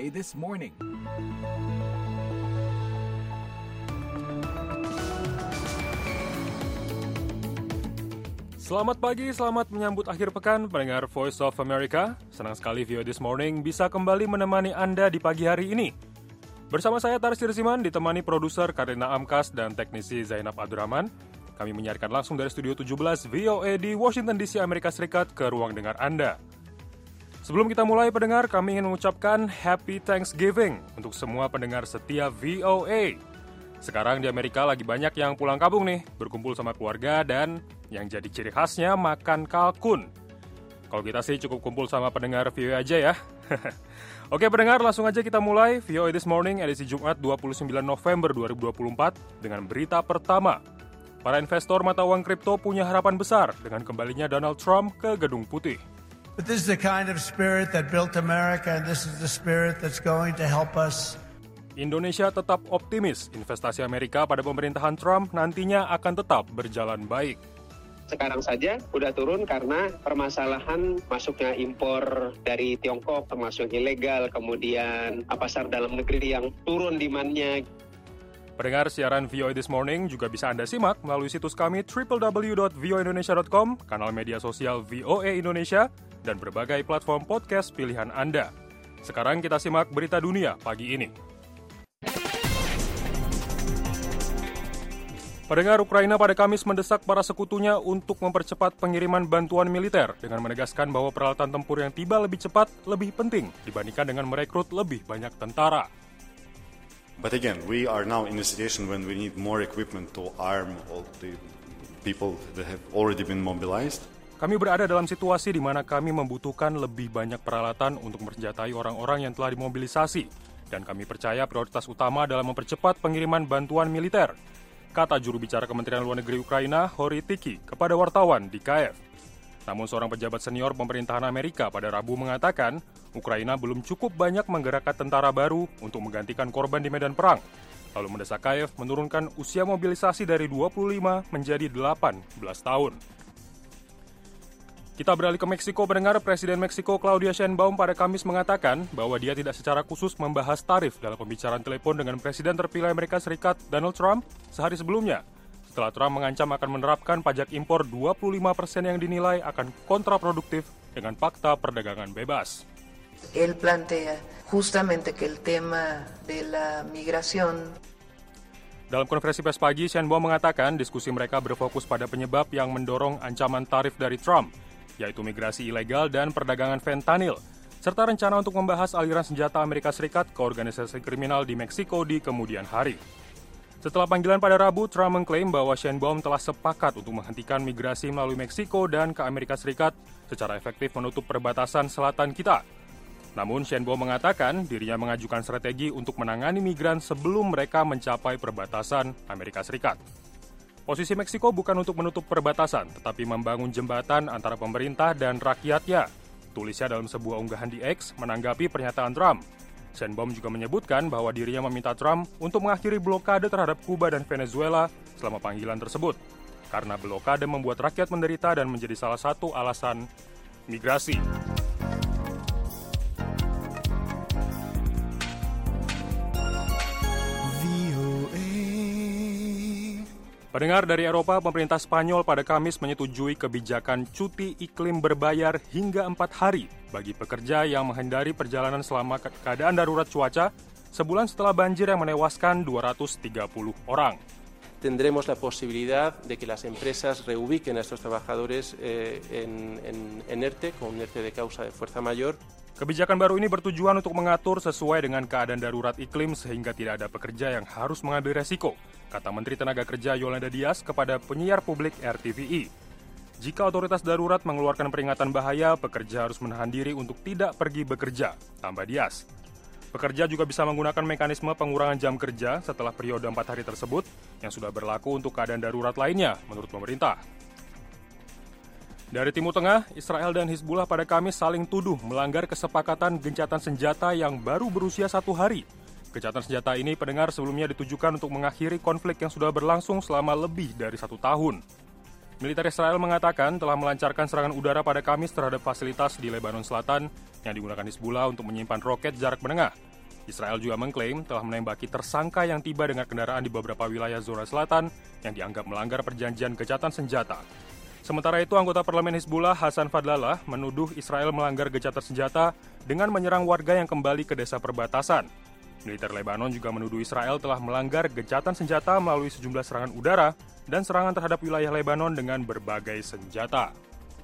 VOA This Morning. Selamat pagi, selamat menyambut akhir pekan pendengar Voice of America. Senang sekali VOA This Morning bisa kembali menemani Anda di pagi hari ini. Bersama saya Tarsir Siman, ditemani produser Karina Amkas dan teknisi Zainab Abdurrahman. Kami menyiarkan langsung dari Studio 17 VOA di Washington DC, Amerika Serikat ke ruang dengar Anda. Sebelum kita mulai pendengar, kami ingin mengucapkan Happy Thanksgiving untuk semua pendengar setia VOA. Sekarang di Amerika lagi banyak yang pulang kampung nih, berkumpul sama keluarga dan yang jadi ciri khasnya makan kalkun. Kalau kita sih cukup kumpul sama pendengar VOA aja ya. Oke pendengar, langsung aja kita mulai VOA This Morning edisi Jumat 29 November 2024 dengan berita pertama. Para investor mata uang kripto punya harapan besar dengan kembalinya Donald Trump ke Gedung Putih. But this is the kind of spirit that built America, and this is the spirit that's going to help us. Indonesia tetap optimis investasi Amerika pada pemerintahan Trump nantinya akan tetap berjalan baik. Sekarang saja udah turun karena permasalahan masuknya impor dari Tiongkok termasuk ilegal, kemudian pasar dalam negeri yang turun demand-nya. Pendengar siaran VOA This Morning juga bisa Anda simak melalui situs kami www.voaindonesia.com, kanal media sosial VOA Indonesia, dan berbagai platform podcast pilihan Anda. Sekarang kita simak berita dunia pagi ini. Pendengar, Ukraina pada Kamis mendesak para sekutunya untuk mempercepat pengiriman bantuan militer dengan menegaskan bahwa peralatan tempur yang tiba lebih cepat lebih penting dibandingkan dengan merekrut lebih banyak tentara. But again, we are now in a situation when we need more equipment to arm all the people that have already been mobilized. Kami berada dalam situasi di mana kami membutuhkan lebih banyak peralatan untuk mensenjatai orang-orang yang telah dimobilisasi, dan kami percaya prioritas utama adalah mempercepat pengiriman bantuan militer, kata juru bicara Kementerian Luar Negeri Ukraina, Hori Tiki, kepada wartawan di Kiev. Namun seorang pejabat senior pemerintahan Amerika pada Rabu mengatakan, Ukraina belum cukup banyak menggerakkan tentara baru untuk menggantikan korban di medan perang, lalu mendesak Kiev menurunkan usia mobilisasi dari 25 menjadi 18 tahun. Kita beralih ke Meksiko, pendengar. Presiden Meksiko Claudia Sheinbaum pada Kamis mengatakan bahwa dia tidak secara khusus membahas tarif dalam pembicaraan telepon dengan Presiden terpilih Amerika Serikat Donald Trump sehari sebelumnya, setelah Trump mengancam akan menerapkan pajak impor 25% yang dinilai akan kontraproduktif dengan fakta perdagangan bebas. Él plantea justamente que el tema de la migración. Dalam konferensi pers pagi, Sheinbaum mengatakan diskusi mereka berfokus pada penyebab yang mendorong ancaman tarif dari Trump, yaitu migrasi ilegal dan perdagangan fentanyl, serta rencana untuk membahas aliran senjata Amerika Serikat ke organisasi kriminal di Meksiko di kemudian hari. Setelah panggilan pada Rabu, Trump mengklaim bahwa Sheinbaum telah sepakat untuk menghentikan migrasi melalui Meksiko dan ke Amerika Serikat secara efektif menutup perbatasan selatan kita. Namun Sheinbaum mengatakan dirinya mengajukan strategi untuk menangani migran sebelum mereka mencapai perbatasan Amerika Serikat. Posisi Meksiko bukan untuk menutup perbatasan, tetapi membangun jembatan antara pemerintah dan rakyatnya, tulisnya dalam sebuah unggahan di X menanggapi pernyataan Trump. Sheinbaum juga menyebutkan bahwa dirinya meminta Trump untuk mengakhiri blokade terhadap Kuba dan Venezuela selama panggilan tersebut, karena blokade membuat rakyat menderita dan menjadi salah satu alasan migrasi. Pendengar, dari Eropa, pemerintah Spanyol pada Kamis menyetujui kebijakan cuti iklim berbayar hingga 4 hari bagi pekerja yang menghindari perjalanan selama keadaan darurat cuaca sebulan setelah banjir yang menewaskan 230 orang. Tendremos la posibilidad de que las empresas reubiquen a estos trabajadores en ERTE, con un ERTE de causa de fuerza mayor. Kebijakan baru ini bertujuan untuk mengatur sesuai dengan keadaan darurat iklim sehingga tidak ada pekerja yang harus mengambil resiko, kata Menteri Tenaga Kerja Yolanda Díaz kepada penyiar publik RTVI. Jika otoritas darurat mengeluarkan peringatan bahaya, pekerja harus menahan diri untuk tidak pergi bekerja, tambah Díaz. Pekerja juga bisa menggunakan mekanisme pengurangan jam kerja setelah periode 4 hari tersebut yang sudah berlaku untuk keadaan darurat lainnya, menurut pemerintah. Dari Timur Tengah, Israel dan Hizbullah pada Kamis saling tuduh melanggar kesepakatan gencatan senjata yang baru berusia 1 hari. Gencatan senjata ini, pendengar, sebelumnya ditujukan untuk mengakhiri konflik yang sudah berlangsung selama lebih dari 1 tahun. Militer Israel mengatakan telah melancarkan serangan udara pada Kamis terhadap fasilitas di Lebanon Selatan yang digunakan Hizbullah untuk menyimpan roket jarak menengah Israel juga mengklaim telah menembaki tersangka yang tiba dengan kendaraan di beberapa wilayah zona selatan yang dianggap melanggar perjanjian gencatan senjata. Sementara itu, anggota parlemen Hizbullah Hasan Fadlallah menuduh Israel melanggar gencatan senjata dengan menyerang warga yang kembali ke desa perbatasan. Militer Lebanon juga menuduh Israel telah melanggar gencatan senjata melalui sejumlah serangan udara dan serangan terhadap wilayah Lebanon dengan berbagai senjata.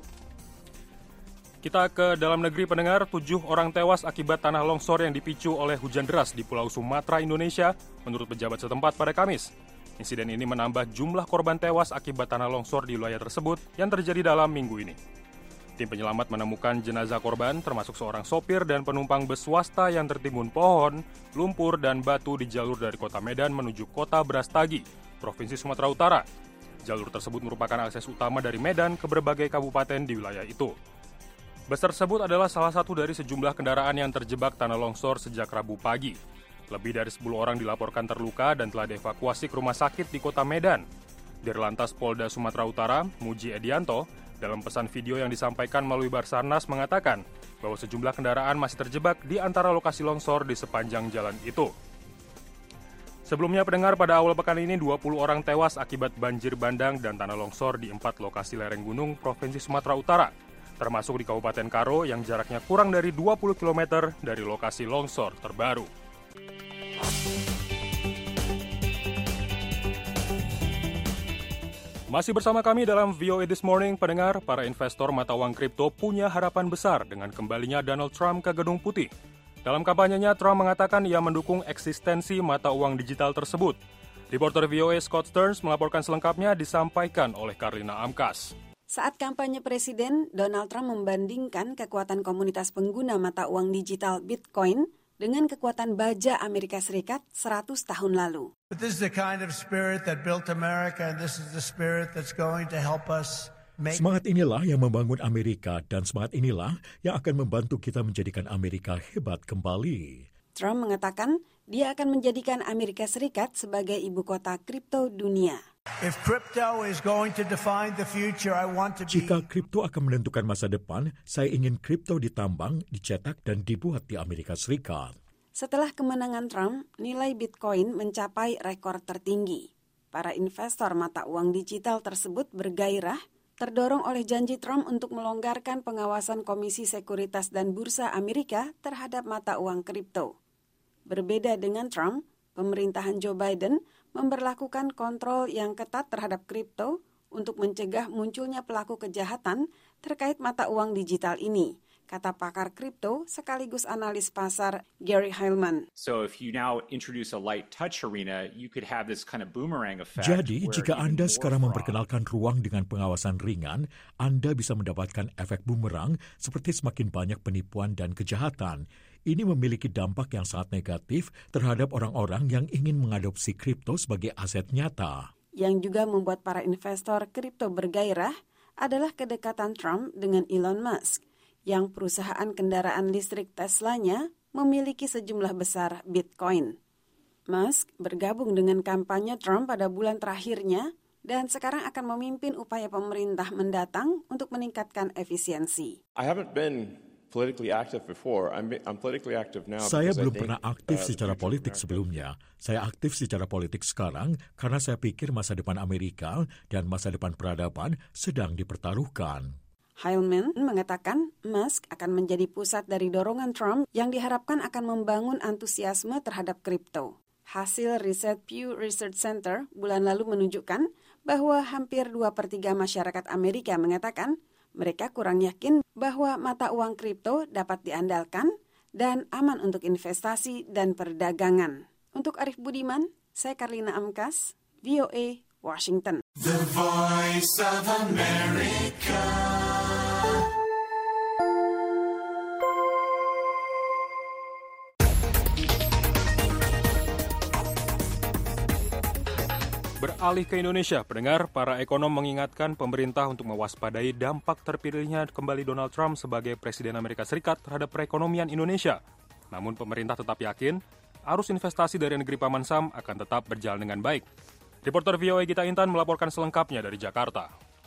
Kita ke dalam negeri, pendengar. 7 orang tewas akibat tanah longsor yang dipicu oleh hujan deras di Pulau Sumatera, Indonesia, menurut pejabat setempat pada Kamis. Insiden ini menambah jumlah korban tewas akibat tanah longsor di wilayah tersebut yang terjadi dalam minggu ini. Tim penyelamat menemukan jenazah korban, termasuk seorang sopir dan penumpang bus swasta yang tertimbun pohon, lumpur, dan batu di jalur dari kota Medan menuju kota Brastagi, Provinsi Sumatera Utara. Jalur tersebut merupakan akses utama dari Medan ke berbagai kabupaten di wilayah itu. Bus tersebut adalah salah satu dari sejumlah kendaraan yang terjebak tanah longsor sejak Rabu pagi. Lebih dari 10 orang dilaporkan terluka dan telah dievakuasi ke rumah sakit di kota Medan. Dirlantas Polda Sumatera Utara, Muji Edianto, dalam pesan video yang disampaikan melalui Basarnas mengatakan bahwa sejumlah kendaraan masih terjebak di antara lokasi longsor di sepanjang jalan itu. Sebelumnya, pendengar, pada awal pekan ini 20 orang tewas akibat banjir bandang dan tanah longsor di 4 lokasi lereng gunung Provinsi Sumatera Utara, termasuk di Kabupaten Karo yang jaraknya kurang dari 20 km dari lokasi longsor terbaru. Masih bersama kami dalam VOA This Morning, pendengar. Para investor mata uang kripto punya harapan besar dengan kembalinya Donald Trump ke Gedung Putih. Dalam kampanyenya, Trump mengatakan ia mendukung eksistensi mata uang digital tersebut. Reporter VOA Scott Stearns melaporkan selengkapnya, disampaikan oleh Karlina Amkas. Saat kampanye presiden, Donald Trump membandingkan kekuatan komunitas pengguna mata uang digital Bitcoin dengan kekuatan baja Amerika Serikat 100 tahun lalu. But this is the kind of spirit that built America, and this is the spirit that's going to help us make... Semangat inilah yang membangun Amerika, dan semangat inilah yang akan membantu kita menjadikan Amerika hebat kembali. Trump mengatakan dia akan menjadikan Amerika Serikat sebagai ibu kota kripto dunia. If crypto is going to define the future, I want to be... Jika kripto akan menentukan masa depan, saya ingin kripto ditambang, dicetak, dan dibuat di Amerika Serikat. Setelah kemenangan Trump, nilai Bitcoin mencapai rekor tertinggi. Para investor mata uang digital tersebut bergairah, terdorong oleh janji Trump untuk melonggarkan pengawasan Komisi Sekuritas dan Bursa Amerika terhadap mata uang kripto. Berbeda dengan Trump, pemerintahan Joe Biden memberlakukan kontrol yang ketat terhadap kripto untuk mencegah munculnya pelaku kejahatan terkait mata uang digital ini, kata pakar kripto sekaligus analis pasar Gary Heilman. So if you now introduce a light touch arena, you could have this kind of boomerang effect. Jadi, jika Anda sekarang memperkenalkan ruang dengan pengawasan ringan, Anda bisa mendapatkan efek bumerang seperti semakin banyak penipuan dan kejahatan. Ini memiliki dampak yang sangat negatif terhadap orang-orang yang ingin mengadopsi kripto sebagai aset nyata. Yang juga membuat para investor kripto bergairah adalah kedekatan Trump dengan Elon Musk, yang perusahaan kendaraan listrik Tesla-nya memiliki sejumlah besar Bitcoin. Musk bergabung dengan kampanye Trump pada bulan terakhirnya dan sekarang akan memimpin upaya pemerintah mendatang untuk meningkatkan efisiensi. Saya belum pernah aktif secara politik sebelumnya. Saya aktif secara politik sekarang karena saya pikir masa depan Amerika dan masa depan peradaban sedang dipertaruhkan. Heilman mengatakan Musk akan menjadi pusat dari dorongan Trump yang diharapkan akan membangun antusiasme terhadap kripto. Hasil riset Pew Research Center bulan lalu menunjukkan bahwa hampir 2/3 masyarakat Amerika mengatakan mereka kurang yakin bahwa mata uang kripto dapat diandalkan dan aman untuk investasi dan perdagangan. Untuk Arif Budiman, saya Karlina Amkas, VOA, Washington. The Voice of America. Beralih ke Indonesia, pendengar, para ekonom mengingatkan pemerintah untuk mewaspadai dampak terpilihnya kembali Donald Trump sebagai Presiden Amerika Serikat terhadap perekonomian Indonesia. Namun pemerintah tetap yakin arus investasi dari negeri Paman Sam akan tetap berjalan dengan baik. Reporter VOA Gita Intan melaporkan selengkapnya dari Jakarta.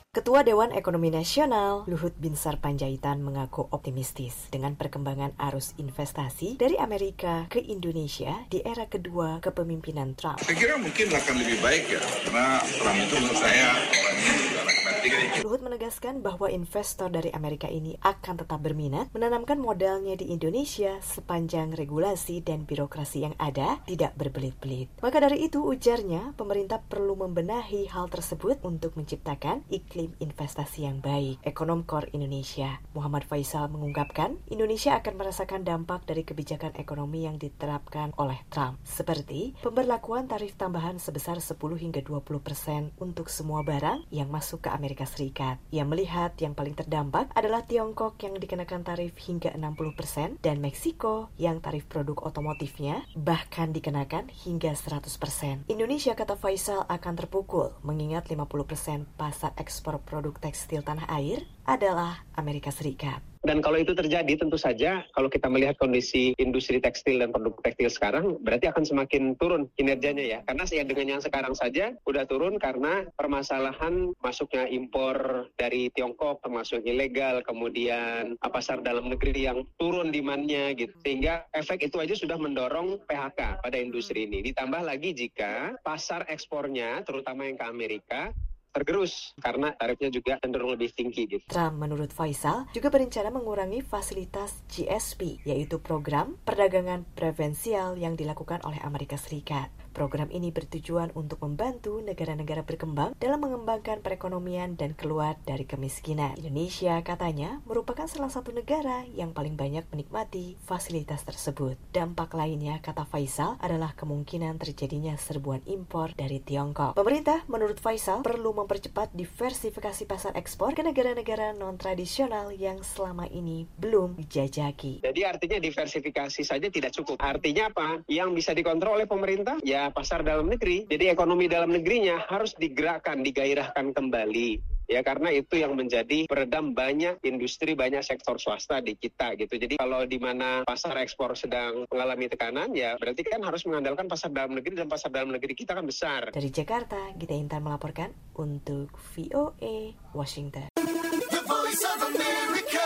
Ketua Dewan Ekonomi Nasional, Luhut Binsar Panjaitan mengaku optimistis dengan perkembangan arus investasi dari Amerika ke Indonesia di era kedua kepemimpinan Trump. Saya kira mungkin akan lebih baik ya, karena Trump itu menurut saya orangnya juga pragmatik. Luhut menegaskan bahwa investor dari Amerika ini akan tetap berminat menanamkan modalnya di Indonesia sepanjang regulasi dan birokrasi yang ada tidak berbelit-belit. Maka dari itu, ujarnya, pemerintah perlu membenahi hal tersebut untuk menciptakan iklim investasi yang baik. Ekonom Core Indonesia, Muhammad Faisal mengungkapkan, Indonesia akan merasakan dampak dari kebijakan ekonomi yang diterapkan oleh Trump, seperti pemberlakuan tarif tambahan sebesar 10 hingga 20% untuk semua barang yang masuk ke Amerika Serikat. Ia melihat yang paling terdampak adalah Tiongkok yang dikenakan tarif hingga 60% dan Meksiko yang tarif produk otomotifnya bahkan dikenakan hingga 100%. Indonesia, kata Faisal, akan terpukul mengingat 50% pasar ekspor produk tekstil tanah air adalah Amerika Serikat. Dan kalau itu terjadi, tentu saja kalau kita melihat kondisi industri tekstil dan produk tekstil sekarang, berarti akan semakin turun kinerjanya ya. Karena dengan yang sekarang saja udah turun karena permasalahan masuknya impor dari Tiongkok termasuk ilegal, kemudian pasar dalam negeri yang turun demand-nya gitu. Sehingga efek itu aja sudah mendorong PHK pada industri ini. Ditambah lagi jika pasar ekspornya, terutama yang ke Amerika, tergerus karena tarifnya juga cenderung lebih tinggi gitu. Trump, menurut Faisal, juga berencana mengurangi fasilitas GSP, yaitu program perdagangan preferensial yang dilakukan oleh Amerika Serikat. Program ini bertujuan untuk membantu negara-negara berkembang dalam mengembangkan perekonomian dan keluar dari kemiskinan. Indonesia, katanya, merupakan salah satu negara yang paling banyak menikmati fasilitas tersebut. Dampak lainnya, kata Faisal, adalah kemungkinan terjadinya serbuan impor dari Tiongkok. Pemerintah, menurut Faisal, perlu mempercepat diversifikasi pasar ekspor ke negara-negara non-tradisional yang selama ini belum dijajaki. Jadi artinya diversifikasi saja tidak cukup. Artinya apa? Yang bisa dikontrol oleh pemerintah, ya pasar dalam negeri. Jadi ekonomi dalam negerinya harus digerakkan, digairahkan kembali. Ya, karena itu yang menjadi peredam banyak industri, banyak sektor swasta di kita gitu. Jadi kalau di mana pasar ekspor sedang mengalami tekanan, ya berarti kan harus mengandalkan pasar dalam negeri, dan pasar dalam negeri kita kan besar. Dari Jakarta, Gita Intan melaporkan untuk VOA Washington. The Voice of America,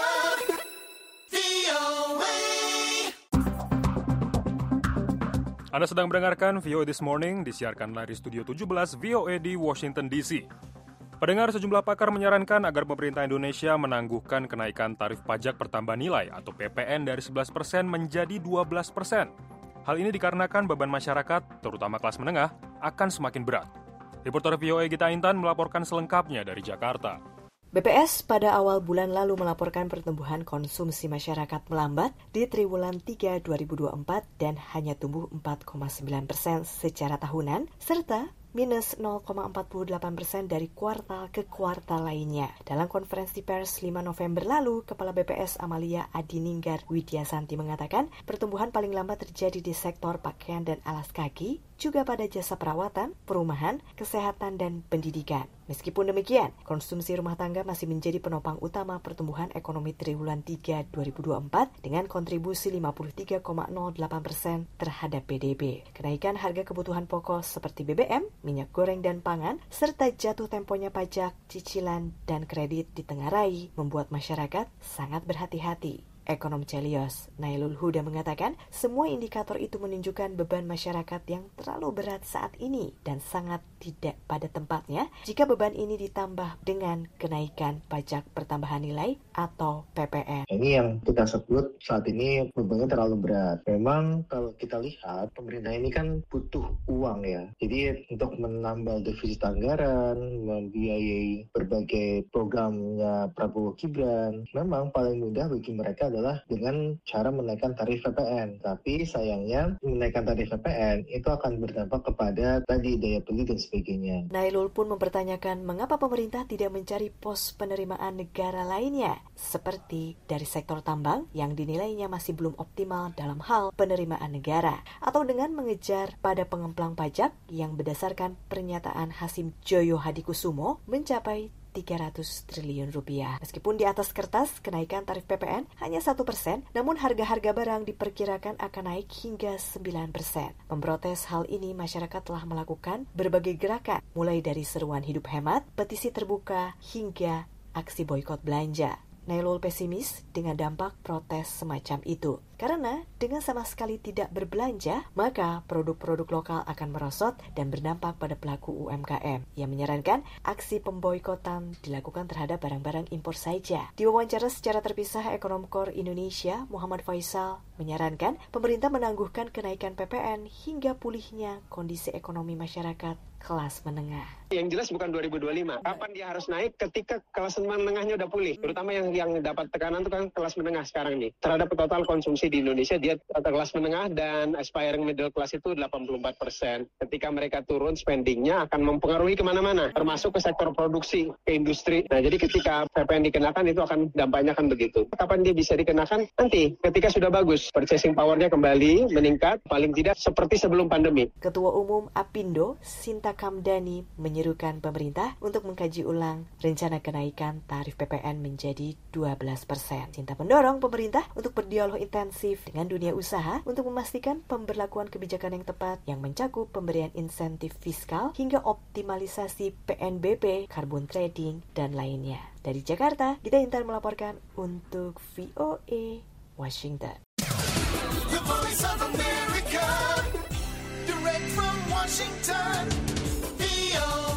VOA. Anda sedang mendengarkan VOA This Morning, disiarkan dari Studio 17 VOA di Washington DC. Pendengar, sejumlah pakar menyarankan agar pemerintah Indonesia menangguhkan kenaikan tarif pajak pertambahan nilai atau PPN dari 11% menjadi 12%. Hal ini dikarenakan beban masyarakat, terutama kelas menengah, akan semakin berat. Reporter VOA Gita Intan melaporkan selengkapnya dari Jakarta. BPS pada awal bulan lalu melaporkan pertumbuhan konsumsi masyarakat melambat di triwulan 3 2024 dan hanya tumbuh 4,9% secara tahunan, serta minus 0,48% dari kuartal ke kuartal lainnya. Dalam konferensi pers 5 November lalu, Kepala BPS Amalia Adininggar Widyasanti mengatakan pertumbuhan paling lambat terjadi di sektor pakaian dan alas kaki, juga pada jasa perawatan, perumahan, kesehatan, dan pendidikan. Meskipun demikian, konsumsi rumah tangga masih menjadi penopang utama pertumbuhan ekonomi triwulan 3 2024 dengan kontribusi 53,08% terhadap PDB. Kenaikan harga kebutuhan pokok seperti BBM, minyak goreng dan pangan, serta jatuh temponya pajak, cicilan, dan kredit ditengarai membuat masyarakat sangat berhati-hati. Ekonom Celios, Nailul Huda mengatakan, semua indikator itu menunjukkan beban masyarakat yang terlalu berat saat ini dan sangat tidak pada tempatnya jika beban ini ditambah dengan kenaikan pajak pertambahan nilai atau PPN. Ini yang kita sebut saat ini bebannya terlalu berat. Memang kalau kita lihat, pemerintah ini kan butuh uang ya. Jadi untuk menambal defisit anggaran, membiayai berbagai programnya Prabowo Gibran, memang paling mudah bagi mereka adalah dengan cara menaikkan tarif PPN. Tapi sayangnya menaikkan tarif PPN itu akan berdampak kepada tadi daya beli dan sebagainya. Nailul pun mempertanyakan mengapa pemerintah tidak mencari pos penerimaan negara lainnya, seperti dari sektor tambang yang dinilainya masih belum optimal dalam hal penerimaan negara, atau dengan mengejar pada pengemplang pajak yang berdasarkan pernyataan Hasim Joyo Hadikusumo mencapai 300 triliun rupiah. Meskipun di atas kertas kenaikan tarif PPN hanya 1%, namun harga-harga barang diperkirakan akan naik hingga 9%. Memprotes hal ini, masyarakat telah melakukan berbagai gerakan, mulai dari seruan hidup hemat, petisi terbuka, hingga aksi boikot belanja. Nailul pesimis dengan dampak protes semacam itu. Karena dengan sama sekali tidak berbelanja, maka produk-produk lokal akan merosot dan berdampak pada pelaku UMKM. Ia menyarankan aksi pemboikotan dilakukan terhadap barang-barang impor saja. Diwawancara secara terpisah, Ekonom Kor Indonesia, Muhammad Faisal, menyarankan pemerintah menangguhkan kenaikan PPN hingga pulihnya kondisi ekonomi masyarakat kelas menengah. Yang jelas bukan 2025. Kapan dia harus naik? Ketika kelas menengahnya udah pulih. Terutama yang dapat tekanan itu kan kelas menengah sekarang nih. Terhadap total konsumsi di Indonesia, dia kelas menengah dan aspiring middle class itu 84%. Ketika mereka turun, spendingnya akan mempengaruhi kemana-mana, termasuk ke sektor produksi, ke industri. Nah, jadi ketika PPN dikenakan, itu akan dampaknya akan begitu. Kapan dia bisa dikenakan? Nanti, ketika sudah bagus, purchasing power-nya kembali meningkat, paling tidak seperti sebelum pandemi. Ketua Umum Apindo, Sinta Kamdani, menyerukan pemerintah untuk mengkaji ulang rencana kenaikan tarif PPN menjadi 12%. Sinta mendorong pemerintah untuk berdialog intensif dengan dunia usaha untuk memastikan pemberlakuan kebijakan yang tepat yang mencakup pemberian insentif fiskal hingga optimalisasi PNBP, carbon trading, dan lainnya. Dari Jakarta, Gita Intan melaporkan untuk VOA Washington. The Voice of America, direct from Washington, VOA.